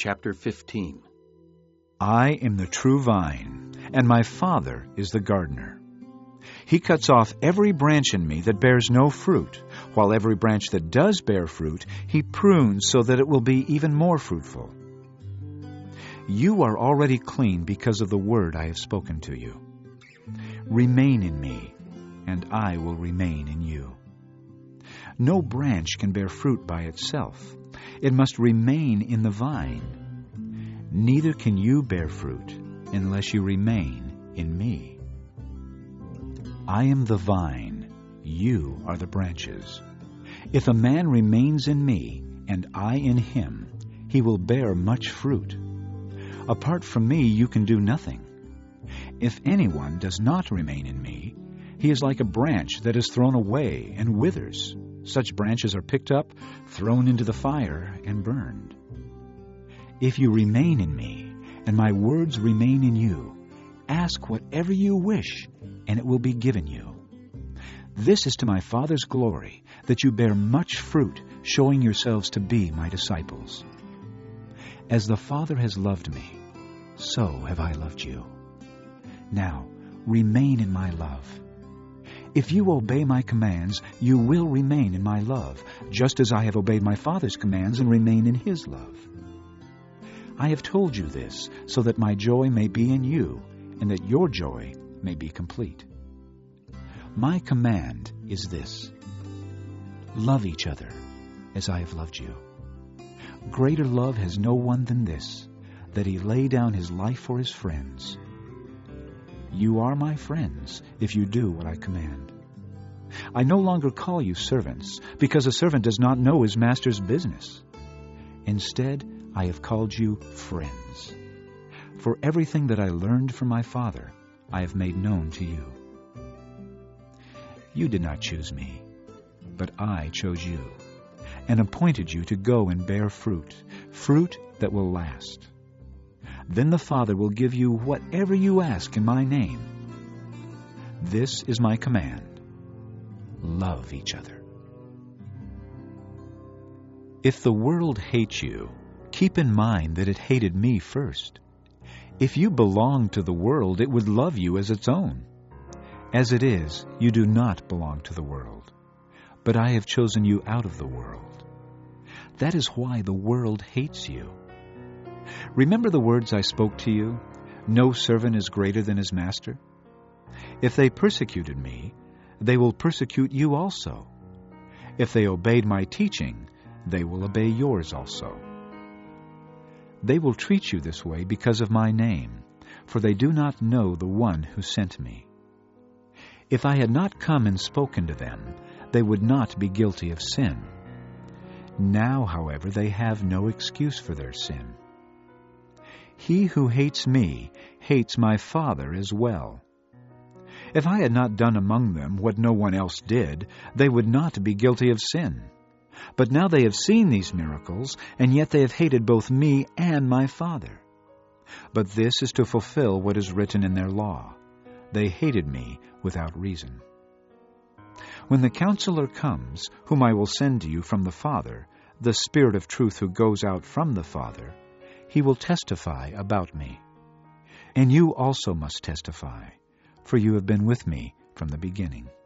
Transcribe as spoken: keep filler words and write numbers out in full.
chapter fifteen. I am the true vine, and my Father is the gardener. He cuts off every branch in me that bears no fruit, while every branch that does bear fruit, he prunes so that it will be even more fruitful. You are already clean because of the word I have spoken to you. Remain in me, and I will remain in you. No branch can bear fruit by itself. It must remain in the vine. Neither can you bear fruit unless you remain in me. I am the vine, you are the branches. If a man remains in me, and I in him, he will bear much fruit. Apart from me, you can do nothing. If anyone does not remain in me, he is like a branch that is thrown away and withers. Such branches are picked up, thrown into the fire, and burned. If you remain in me, and my words remain in you, ask whatever you wish, and it will be given you. This is to my Father's glory, that you bear much fruit, showing yourselves to be my disciples. As the Father has loved me, so have I loved you. Now, remain in my love. If you obey my commands, you will remain in my love, just as I have obeyed my Father's commands and remain in his love. I have told you this, so that my joy may be in you, and that your joy may be complete. My command is this: love each other as I have loved you. Greater love has no one than this, that he lay down his life for his friends. You are my friends if you do what I command. I no longer call you servants, because a servant does not know his master's business. Instead, I have called you friends. For everything that I learned from my Father, I have made known to you. You did not choose me, but I chose you, and appointed you to go and bear fruit, fruit that will last. Then the Father will give you whatever you ask in my name. This is my command: love each other. If the world hates you, keep in mind that it hated me first. If you belonged to the world, it would love you as its own. As it is, you do not belong to the world, but I have chosen you out of the world. That is why the world hates you. Remember the words I spoke to you? No servant is greater than his master. If they persecuted me, they will persecute you also. If they obeyed my teaching, they will obey yours also. They will treat you this way because of my name, for they do not know the one who sent me. If I had not come and spoken to them, they would not be guilty of sin. Now, however, they have no excuse for their sin. He who hates me hates my Father as well. If I had not done among them what no one else did, they would not be guilty of sin. But now they have seen these miracles, and yet they have hated both me and my Father. But this is to fulfill what is written in their law: they hated me without reason. When the Counselor comes, whom I will send to you from the Father, the Spirit of truth who goes out from the Father, he will testify about me. And you also must testify, for you have been with me from the beginning.